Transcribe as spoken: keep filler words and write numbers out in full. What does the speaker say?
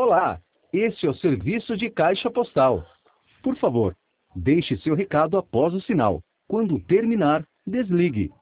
Olá, este é o serviço de caixa postal. Por favor, deixe seu recado após o sinal. Quando terminar, desligue.